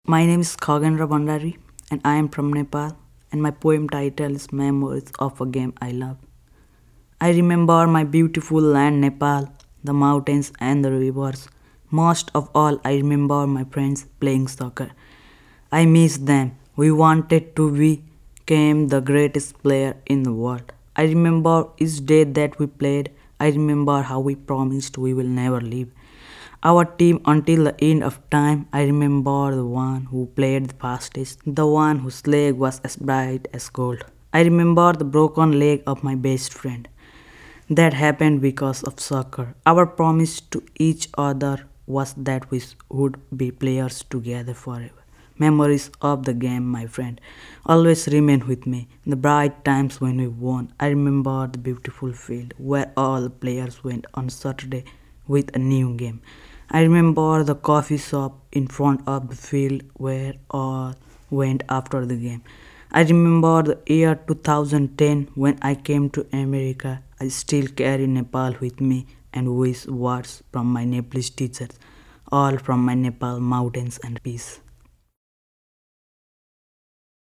My name is Khagendra Bandari and I am from Nepal, and my poem title is Memories of a Game I Love. I remember my beautiful land Nepal, the mountains and the rivers. Most of all, I remember my friends playing soccer. I miss them. We wanted to become the greatest player in the world. I remember each day that we played. I remember how we promised we will never leave our team until the end of time. I remember the one who played the fastest, the one whose leg was as bright as gold. I remember the broken leg of my best friend. That happened because of soccer. Our promise to each other was that we would be players together forever. Memories of the game, my friend, always remain with me. The bright times when we won. I remember the beautiful field where all the players went on Saturday with a new game. I remember the coffee shop in front of the field where all went after the game. I remember the year 2010 when I came to America. I still carry Nepal with me and wish words from my Nepalese teachers, all from my Nepal mountains and peace.